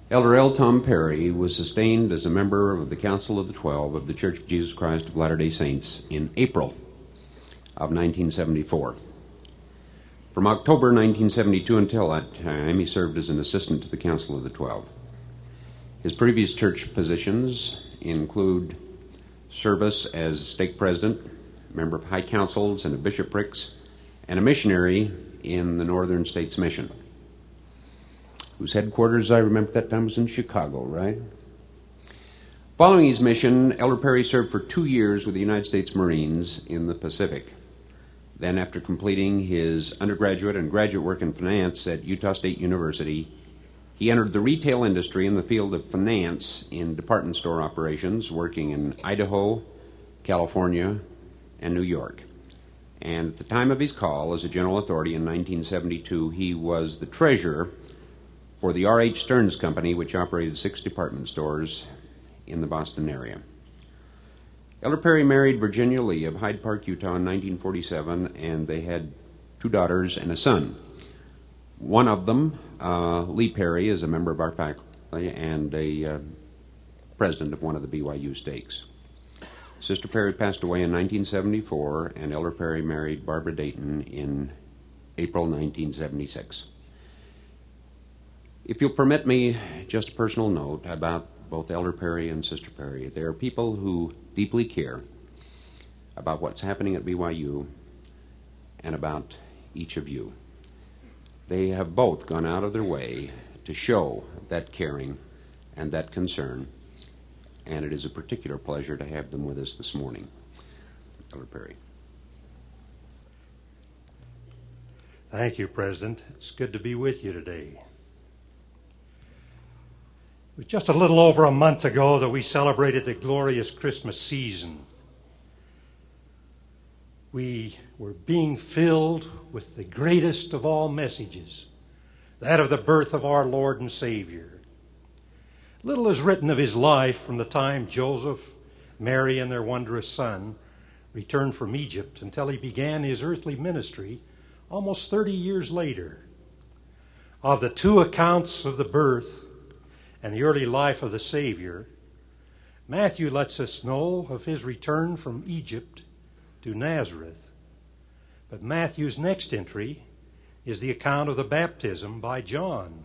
Elder L. Tom Perry was sustained as a member of the Council of the 12 of the Church of Jesus Christ of Latter-day Saints in April of 1974. From October 1972 until that time, he served as an assistant to the Council of the 12. His previous church positions include service as stake president, member of high councils and of bishoprics, and a missionary in the Northern States Mission, whose headquarters, I remember that time, was in Chicago, right? Following his mission, Elder Perry served for 2 years with the United States Marines in the Pacific. Then, after completing his undergraduate and graduate work in finance at Utah State University, he entered the retail industry in the field of finance in department store operations, working in Idaho, California, and New York. And at the time of his call as a general authority in 1972, he was the treasurer for the R.H. Stearns Company, which operated 6 department stores in the Boston area. Elder Perry married Virginia Lee of Hyde Park, Utah in 1947, and they had 2 daughters and a son. One of them, Lee Perry, is a member of our faculty and a president of one of the BYU stakes. Sister Perry passed away in 1974, and Elder Perry married Barbara Dayton in April 1976. If you'll permit me just a personal note about both Elder Perry and Sister Perry. They are people who deeply care about what's happening at BYU and about each of you. They have both gone out of their way to show that caring and that concern, and it is a particular pleasure to have them with us this morning. Elder Perry. Thank you, President. It's good to be with you today. It was just a little over a month ago that we celebrated the glorious Christmas season. We were being filled with the greatest of all messages, that of the birth of our Lord and Savior. Little is written of his life from the time Joseph, Mary, and their wondrous son returned from Egypt until he began his earthly ministry almost 30 years later. Of the 2 accounts of the birth and the early life of the Savior, Matthew lets us know of his return from Egypt to Nazareth. But Matthew's next entry is the account of the baptism by John.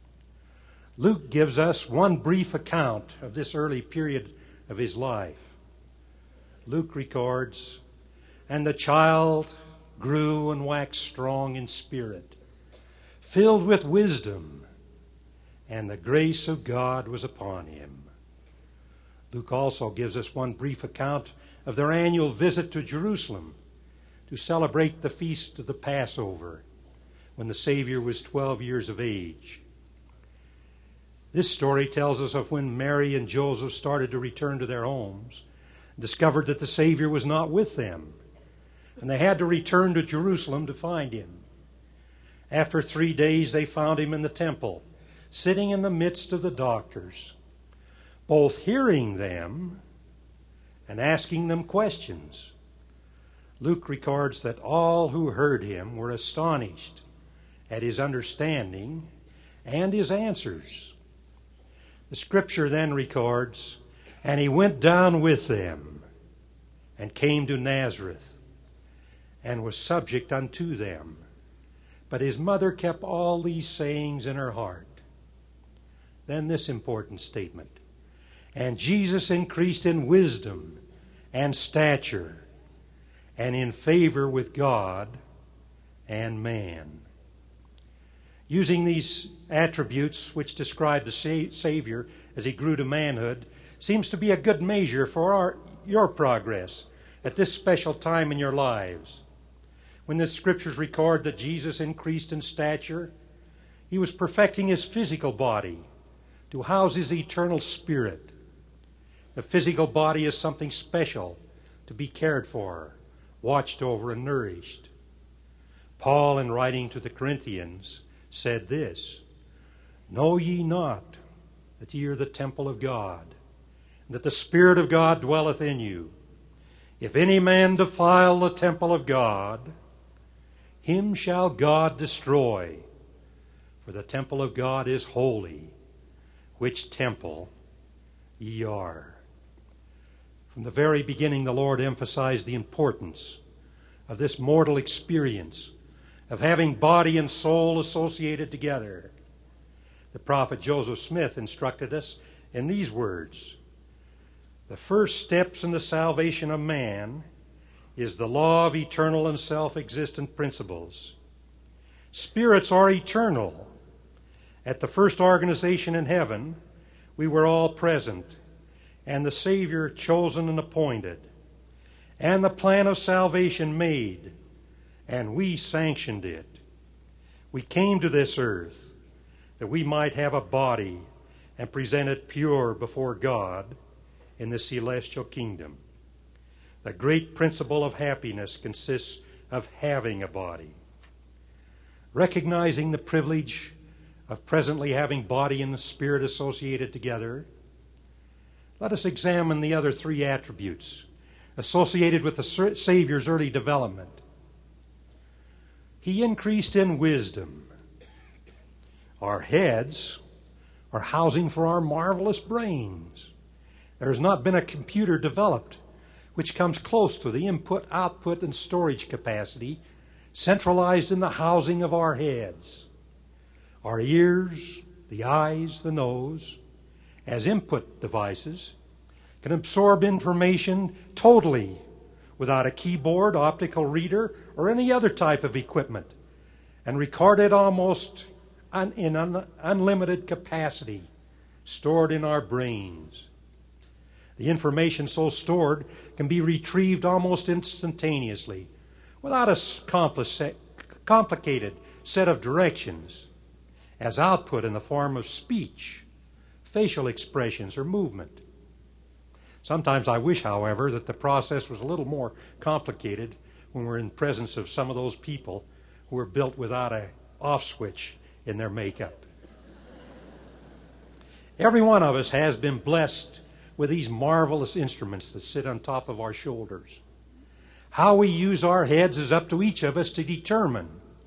Luke gives us one brief account of this early period of his life. Luke records, "And the child grew and waxed strong in spirit, filled with wisdom, and the grace of God was upon him." Luke also gives us one brief account of their annual visit to Jerusalem to celebrate the feast of the Passover, when the Savior was 12 years of age. This story tells us of when Mary and Joseph started to return to their homes, discovered that the Savior was not with them, and they had to return to Jerusalem to find him. After 3 days, they found him in the temple, sitting in the midst of the doctors, both hearing them and asking them questions. Luke records that all who heard him were astonished at his understanding and his answers. The scripture then records, "And he went down with them and came to Nazareth and was subject unto them. But his mother kept all these sayings in her heart." Then this important statement, "And Jesus increased in wisdom and stature and in favor with God and man." Using these attributes which describe the Savior as he grew to manhood seems to be a good measure for your progress at this special time in your lives. When the scriptures record that Jesus increased in stature, he was perfecting his physical body to house his eternal spirit. The physical body is something special to be cared for, watched over, and nourished. Paul, in writing to the Corinthians, said this, "Know ye not that ye are the temple of God, and that the Spirit of God dwelleth in you? If any man defile the temple of God, him shall God destroy. For the temple of God is holy, which temple ye are. From the very beginning, the Lord emphasized the importance of this mortal experience of having body and soul associated together. The prophet Joseph Smith instructed us in these words: the first steps in the salvation of man is the law of eternal and self-existent principles. Spirits are eternal. At the first organization in heaven, we were all present, and the Savior chosen and appointed, and the plan of salvation made, and we sanctioned it. We came to this earth that we might have a body and present it pure before God in the celestial kingdom. The great principle of happiness consists of having a body. Recognizing the privilege of presently having body and spirit associated together, let us examine the other three attributes associated with the Savior's early development. He increased in wisdom. Our heads are housing for our marvelous brains. There has not been a computer developed which comes close to the input, output, and storage capacity centralized in the housing of our heads. Our ears, the eyes, the nose, as input devices, can absorb information totally without a keyboard, optical reader, or any other type of equipment, and record it almost in unlimited capacity, stored in our brains. The information so stored can be retrieved almost instantaneously without a complicated set of directions as output in the form of speech, facial expressions, or movement. Sometimes I wish, however, that the process was a little more complicated when we're in presence of some of those people who were built without an off switch in their makeup. Every one of us has been blessed with these marvelous instruments that sit on top of our shoulders. How we use our heads is up to each of us to determine.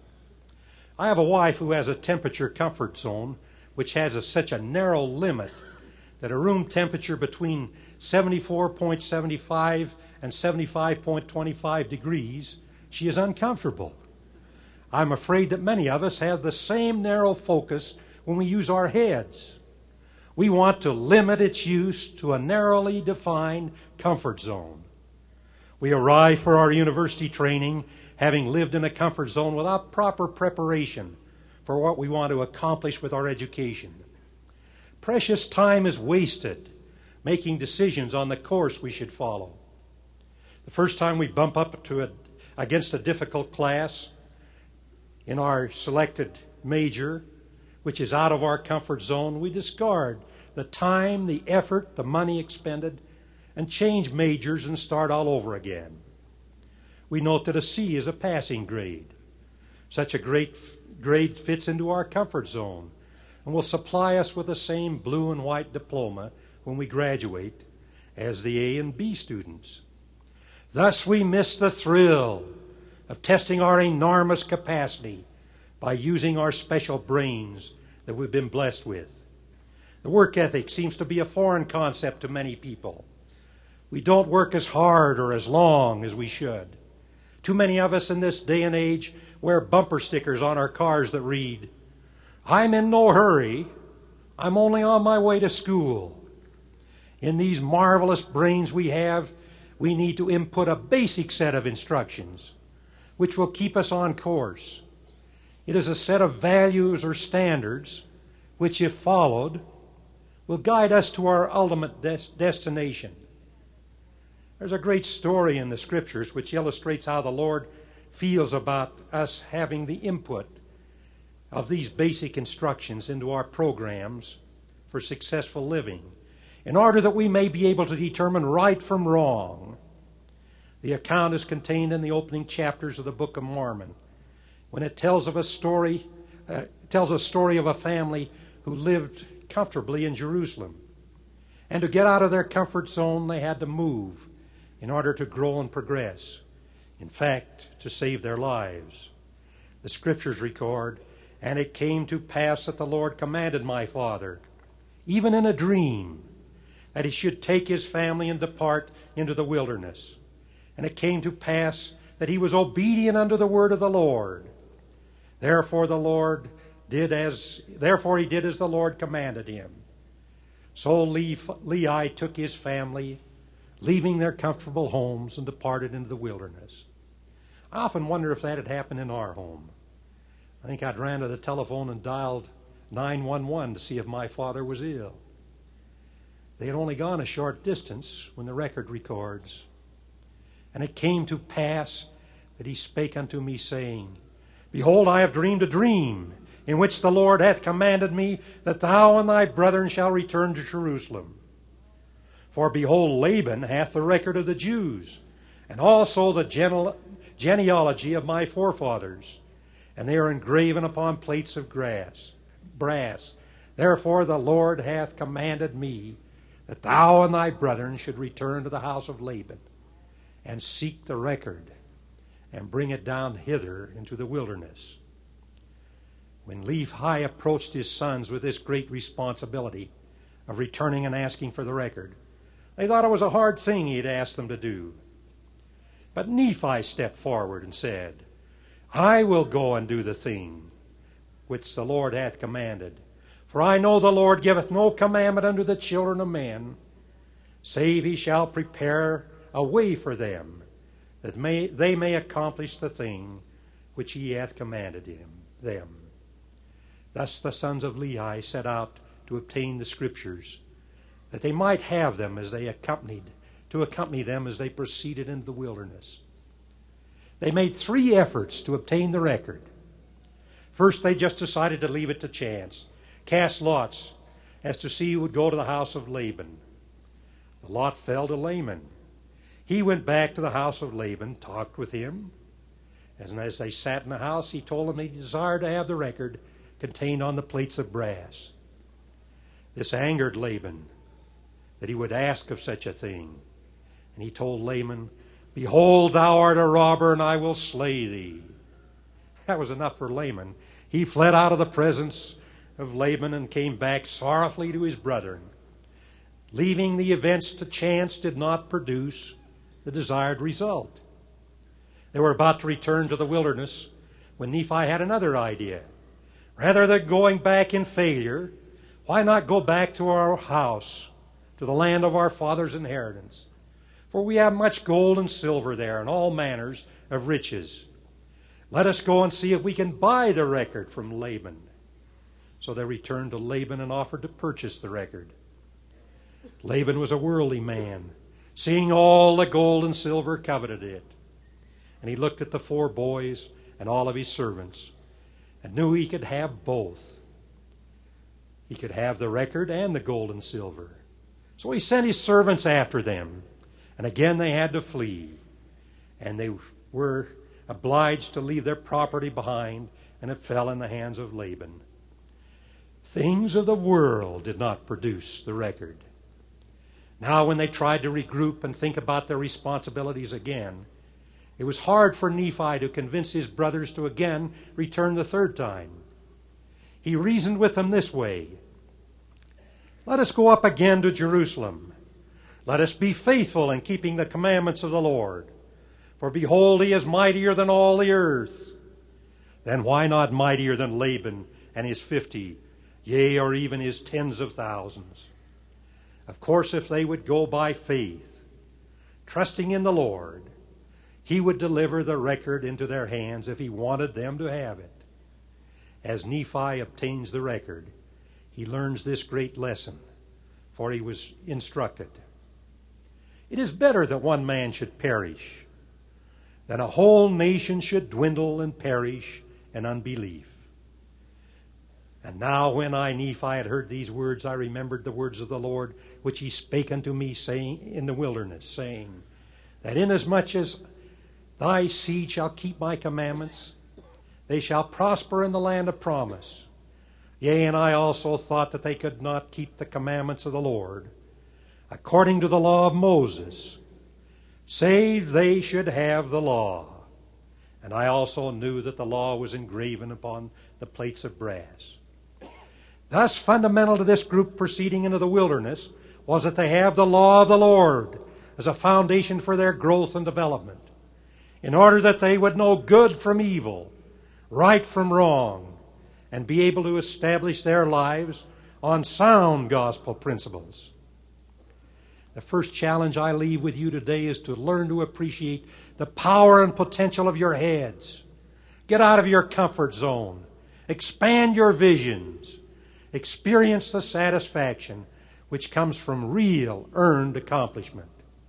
I have a wife who has a temperature comfort zone which has such a narrow limit that a room temperature between 74.75 and 75.25 degrees, she is uncomfortable. I'm afraid that many of us have the same narrow focus when we use our heads. We want to limit its use to a narrowly defined comfort zone. We arrive for our university training having lived in a comfort zone without proper preparation for what we want to accomplish with our education. Precious time is wasted making decisions on the course we should follow. The first time we bump up against a difficult class in our selected major, which is out of our comfort zone, we discard the time, the effort, the money expended, and change majors and start all over again. We note that a C is a passing grade. Such a great grade fits into our comfort zone and will supply us with the same blue and white diploma when we graduate as the A and B students. Thus we miss the thrill of testing our enormous capacity by using our special brains that we've been blessed with. The work ethic seems to be a foreign concept to many people. We don't work as hard or as long as we should. Too many of us in this day and age wear bumper stickers on our cars that read, "I'm in no hurry. I'm only on my way to school." In these marvelous brains we have, we need to input a basic set of instructions which will keep us on course. It is a set of values or standards which, if followed, will guide us to our ultimate destination. There's a great story in the Scriptures which illustrates how the Lord feels about us having the input of these basic instructions into our programs for successful living, in order that we may be able to determine right from wrong. The account is contained in the opening chapters of the Book of Mormon, when it tells a story of a family who lived comfortably in Jerusalem. And to get out of their comfort zone, they had to move in order to grow and progress. In fact, to save their lives. The Scriptures record, "And it came to pass that the Lord commanded my father even in a dream, that he should take his family and depart into the wilderness. And it came to pass that he was obedient unto the word of the Lord. Therefore he did as the Lord commanded him. So Lehi took his family, leaving their comfortable homes, and departed into the wilderness. I often wonder if that had happened in our home. I think I'd ran to the telephone and dialed 911 to see if my father was ill. They had only gone a short distance when the record records. And it came to pass that he spake unto me, saying, Behold, I have dreamed a dream, in which the Lord hath commanded me that thou and thy brethren shall return to Jerusalem. For behold, Laban hath the record of the Jews, and also the genealogy of my forefathers, and they are engraven upon plates of brass. Therefore the Lord hath commanded me that thou and thy brethren should return to the house of Laban, and seek the record, and bring it down hither into the wilderness. When Lehi approached his sons with this great responsibility of returning and asking for the record, they thought it was a hard thing he had asked them to do. But Nephi stepped forward and said, I will go and do the thing which the Lord hath commanded. For I know the Lord giveth no commandment unto the children of men, save he shall prepare a way for them, that they may accomplish the thing which he hath commanded them. Thus the sons of Lehi set out to obtain the Scriptures, that they might have them to accompany them as they proceeded into the wilderness. They made 3 efforts to obtain the record. First, they just decided to leave it to chance, cast lots as to see who would go to the house of Laban. The lot fell to Laman. He went back to the house of Laban, talked with him, and as they sat in the house, he told him he desired to have the record contained on the plates of brass. This angered Laban, that he would ask of such a thing. And he told Laman, Behold, thou art a robber, and I will slay thee. That was enough for Laman. He fled out of the presence of Laban and came back sorrowfully to his brethren. Leaving the events to chance did not produce the desired result. They were about to return to the wilderness when Nephi had another idea. Rather than going back in failure, why not go back to our house, to the land of our father's inheritance? For we have much gold and silver there, and all manners of riches. Let us go and see if we can buy the record from Laban. So they returned to Laban and offered to purchase the record. Laban was a worldly man. Seeing all the gold and silver, coveted it. And he looked at the 4 boys and all of his servants, and knew he could have both. He could have the record and the gold and silver. So he sent his servants after them, and again they had to flee. And they were obliged to leave their property behind, and it fell in the hands of Laban. Things of the world did not produce the record. Now when they tried to regroup and think about their responsibilities again, it was hard for Nephi to convince his brothers to again return the 3rd time. He reasoned with them this way: Let us go up again to Jerusalem. Let us be faithful in keeping the commandments of the Lord. For behold, he is mightier than all the earth. Then why not mightier than Laban and his 50, yea, or even his tens of thousands? Of course, if they would go by faith, trusting in the Lord, he would deliver the record into their hands if he wanted them to have it. As Nephi obtains the record, he learns this great lesson, for he was instructed. It is better that one man should perish than a whole nation should dwindle and perish in unbelief. And now when I, Nephi, had heard these words, I remembered the words of the Lord, which he spake unto me, saying in the wilderness, saying, that inasmuch as thy seed shall keep my commandments, they shall prosper in the land of promise. Yea, and I also thought that they could not keep the commandments of the Lord, according to the law of Moses, save they should have the law. And I also knew that the law was engraven upon the plates of brass. Thus, fundamental to this group proceeding into the wilderness was that they have the law of the Lord as a foundation for their growth and development, in order that they would know good from evil, right from wrong, and be able to establish their lives on sound gospel principles. The first challenge I leave with you today is to learn to appreciate the power and potential of your heads. Get out of your comfort zone. Expand your visions. Experience the satisfaction which comes from real earned accomplishment.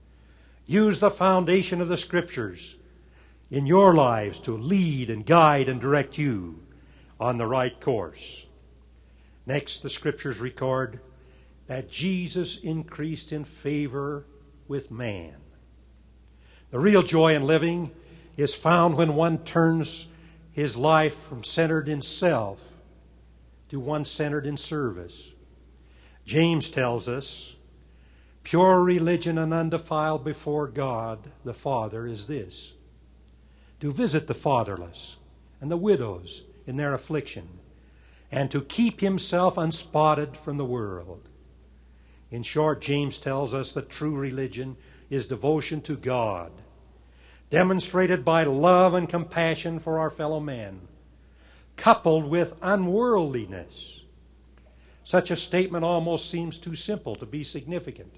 Use the foundation of the Scriptures in your lives to lead and guide and direct you on the right course. Next, the Scriptures record that Jesus increased in favor with man. The real joy in living is found when one turns his life from centered in self to one centered in service. James tells us, pure religion and undefiled before God the Father is this: to visit the fatherless and the widows in their affliction, and to keep himself unspotted from the world. In short, James tells us that true religion is devotion to God, demonstrated by love and compassion for our fellow men, coupled with unworldliness. Such a statement almost seems too simple to be significant.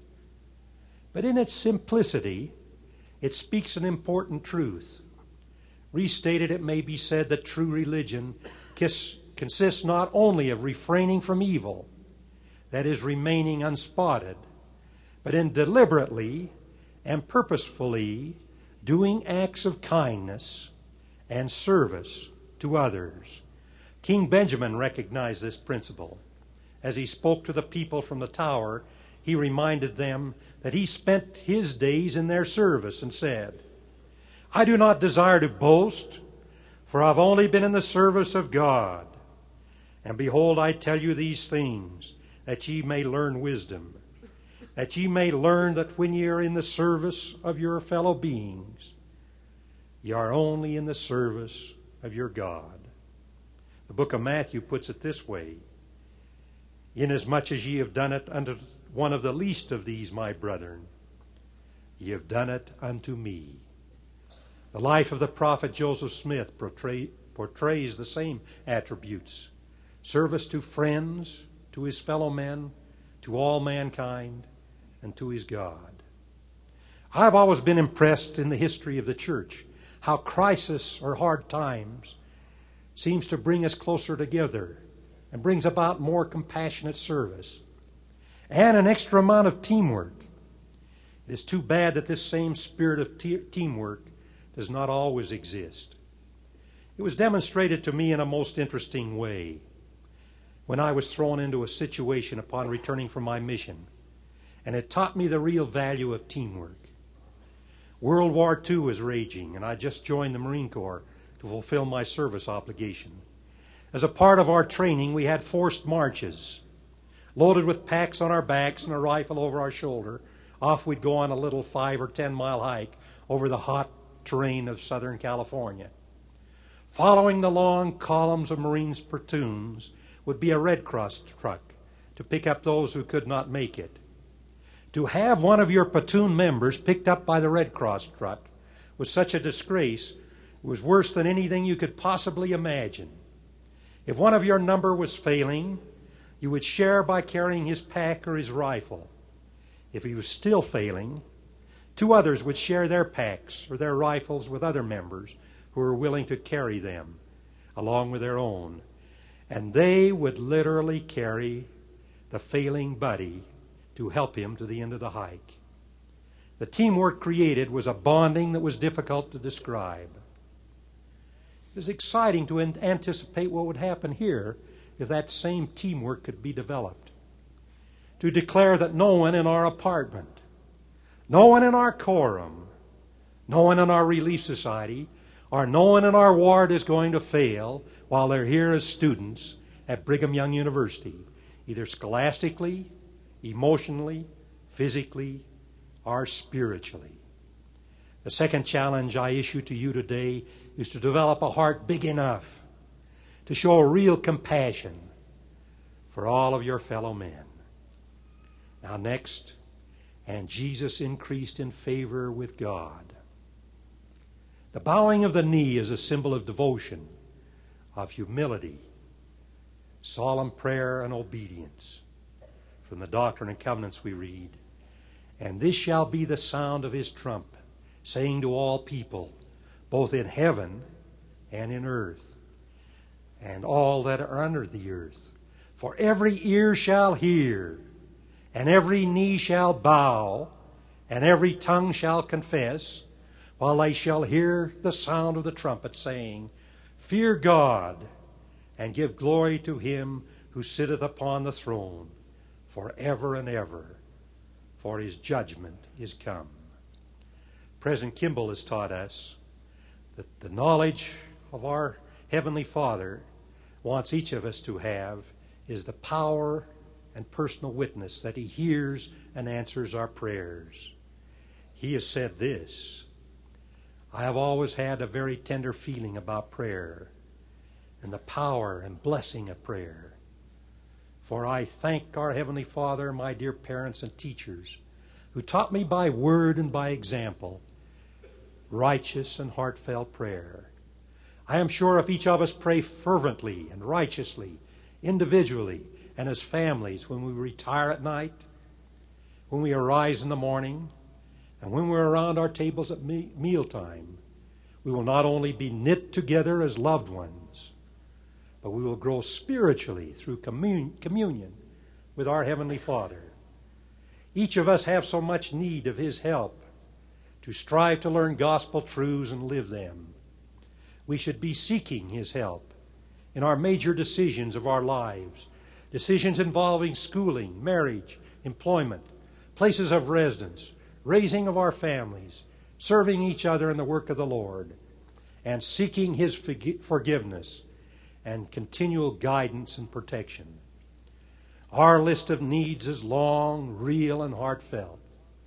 But in its simplicity, it speaks an important truth. Restated, it may be said that true religion consists not only of refraining from evil, that is, remaining unspotted, but in deliberately and purposefully doing acts of kindness and service to others. King Benjamin recognized this principle. As he spoke to the people from the tower, he reminded them that he spent his days in their service and said, I do not desire to boast, for I've only been in the service of God. And behold, I tell you these things, that ye may learn wisdom, that ye may learn that when ye are in the service of your fellow beings, ye are only in the service of your God. The book of Matthew puts it this way: inasmuch as ye have done it unto one of the least of these, my brethren, ye have done it unto me. The life of the prophet Joseph Smith portrays the same attributes: service to friends, to his fellow men, to all mankind, and to his God. I've always been impressed in the history of the church how crisis or hard times seems to bring us closer together and brings about more compassionate service and an extra amount of teamwork. It is too bad that this same spirit of teamwork does not always exist. It was demonstrated to me in a most interesting way when I was thrown into a situation upon returning from my mission, and it taught me the real value of teamwork. World War II was raging, and I just joined the Marine Corps to fulfill my service obligation. As a part of our training, we had forced marches. Loaded with packs on our backs and a rifle over our shoulder, off we'd go on a little 5 or 10 mile hike over the hot terrain of Southern California. Following the long columns of Marines' platoons would be a Red Cross truck to pick up those who could not make it. To have one of your platoon members picked up by the Red Cross truck was such a disgrace, it was worse than anything you could possibly imagine. If one of your number was failing, you would share by carrying his pack or his rifle. If he was still failing, 2 others would share their packs or their rifles with other members who were willing to carry them along with their own. And they would literally carry the failing buddy to help him to the end of the hike. The teamwork created was a bonding that was difficult to describe. It was exciting to anticipate what would happen here if that same teamwork could be developed. To declare that no one in our apartment, no one in our quorum, no one in our relief society, or no one in our ward is going to fail while they're here as students at Brigham Young University, either scholastically, emotionally, physically, or spiritually. The second challenge I issue to you today is to develop a heart big enough to show real compassion for all of your fellow men. Now next, and Jesus increased in favor with God. The bowing of the knee is a symbol of devotion, of humility, solemn prayer, and obedience. From the Doctrine and Covenants we read, "And this shall be the sound of his trump, saying to all people, both in heaven and in earth, and all that are under the earth. For every ear shall hear, and every knee shall bow, and every tongue shall confess, while they shall hear the sound of the trumpet, saying, Fear God, and give glory to him who sitteth upon the throne, forever and ever, for his judgment is come." President Kimball has taught us that the knowledge of our Heavenly Father wants each of us to have is the power and personal witness that he hears and answers our prayers. He has said this, "I have always had a very tender feeling about prayer and the power and blessing of prayer. For I thank our Heavenly Father, my dear parents and teachers, who taught me by word and by example righteous and heartfelt prayer. I am sure if each of us pray fervently and righteously, individually and as families, when we retire at night, when we arise in the morning, and when we're around our tables at mealtime, we will not only be knit together as loved ones, but we will grow spiritually through communion with our Heavenly Father. Each of us have so much need of his help to strive to learn gospel truths and live them. We should be seeking his help in our major decisions of our lives, decisions involving schooling, marriage, employment, places of residence, raising of our families, serving each other in the work of the Lord, and seeking his forgiveness and continual guidance and protection. Our list of needs is long, real, and heartfelt.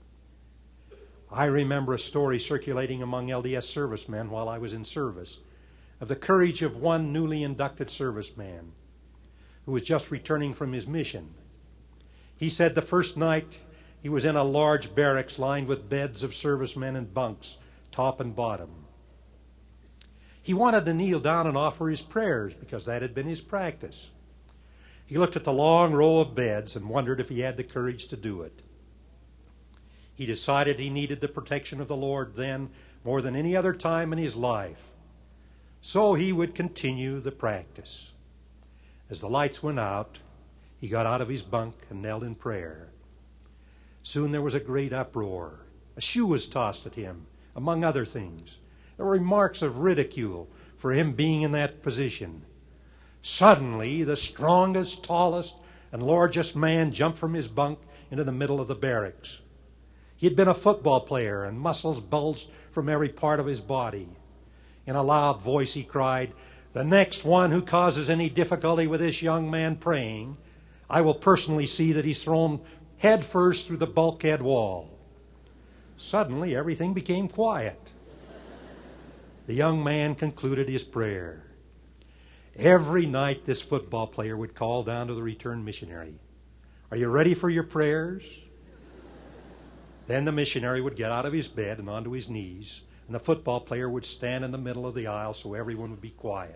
I remember a story circulating among LDS servicemen while I was in service of the courage of one newly inducted serviceman who was just returning from his mission. He said the first night he was in a large barracks lined with beds of servicemen and bunks, top and bottom. He wanted to kneel down and offer his prayers because that had been his practice. He looked at the long row of beds and wondered if he had the courage to do it. He decided he needed the protection of the Lord then more than any other time in his life. So he would continue the practice. As the lights went out, he got out of his bunk and knelt in prayer. Soon there was a great uproar. A shoe was tossed at him, among other things. There were remarks of ridicule for him being in that position. Suddenly, the strongest, tallest, and largest man jumped from his bunk into the middle of the barracks. He had been a football player, and muscles bulged from every part of his body. In a loud voice he cried, "The next one who causes any difficulty with this young man praying, I will personally see that he's thrown head first through the bulkhead wall." Suddenly everything became quiet. The young man concluded his prayer. Every night this football player would call down to the returned missionary, "Are you ready for your prayers?" Then the missionary would get out of his bed and onto his knees, and the football player would stand in the middle of the aisle so everyone would be quiet.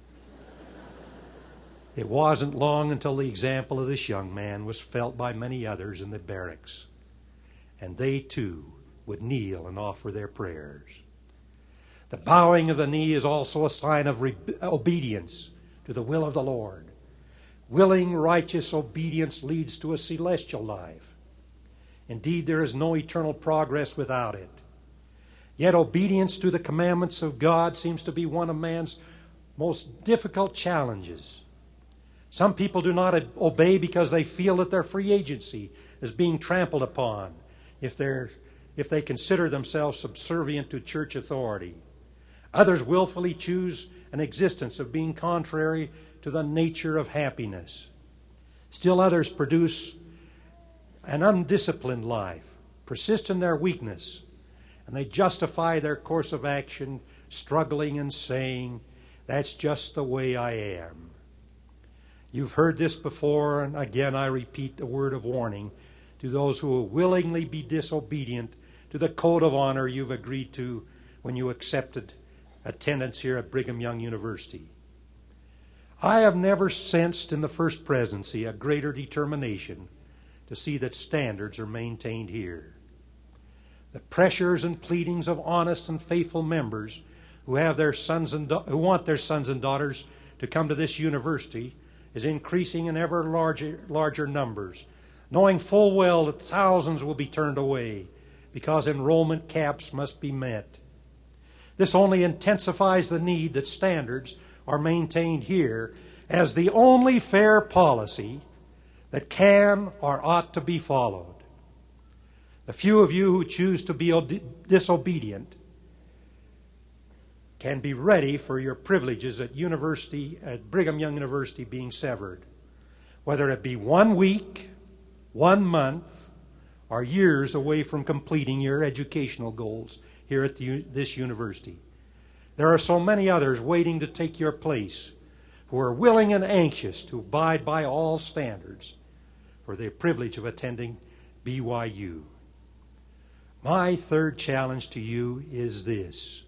It wasn't long until the example of this young man was felt by many others in the barracks, and they too would kneel and offer their prayers. The bowing of the knee is also a sign of obedience to the will of the Lord. Willing, righteous obedience leads to a celestial life. Indeed, there is no eternal progress without it. Yet obedience to the commandments of God seems to be one of man's most difficult challenges. Some people do not obey because they feel that their free agency is being trampled upon if they consider themselves subservient to church authority. Others willfully choose an existence of being contrary to the nature of happiness. Still others produce an undisciplined life, persist in their weakness, and they justify their course of action, struggling and saying, "That's just the way I am." You've heard this before, and again I repeat the word of warning to those who will willingly be disobedient to the code of honor you've agreed to when you accepted attendance here at Brigham Young University. I have never sensed in the First Presidency a greater determination to see that standards are maintained here. The pressures and pleadings of honest and faithful members who have their who want their sons and daughters to come to this university is increasing in ever larger numbers, knowing full well that thousands will be turned away because enrollment caps must be met. This only intensifies the need that standards are maintained here as the only fair policy that can or ought to be followed. The few of you who choose to be disobedient can be ready for your privileges at Brigham Young University being severed, whether it be 1 week, 1 month, or years away from completing your educational goals here at this university. There are so many others waiting to take your place who are willing and anxious to abide by all standards for the privilege of attending BYU. My third challenge to you is this.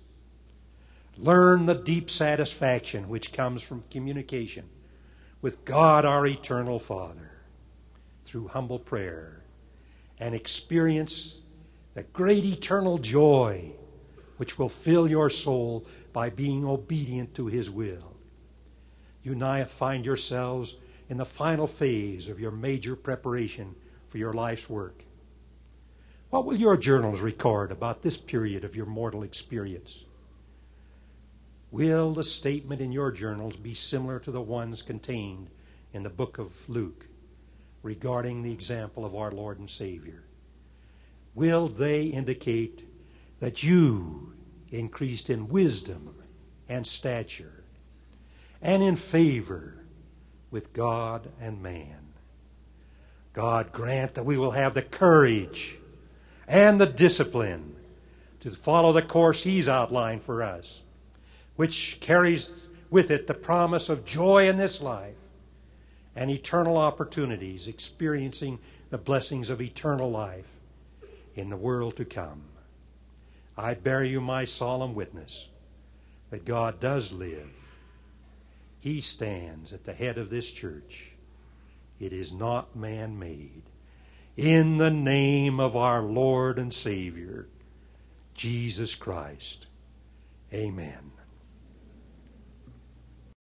Learn the deep satisfaction which comes from communication with God our eternal Father through humble prayer, and experience the great eternal joy which will fill your soul by being obedient to His will. You now find yourselves in the final phase of your major preparation for your life's work. What will your journals record about this period of your mortal experience? Will the statement in your journals be similar to the ones contained in the book of Luke regarding the example of our Lord and Savior? Will they indicate that you increased in wisdom and stature and in favor with God and man? God grant that we will have the courage and the discipline to follow the course He's outlined for us, which carries with it the promise of joy in this life and eternal opportunities, experiencing the blessings of eternal life in the world to come. I bear you my solemn witness that God does live. He stands at the head of this church. It is not man-made. In the name of our Lord and Savior, Jesus Christ. Amen.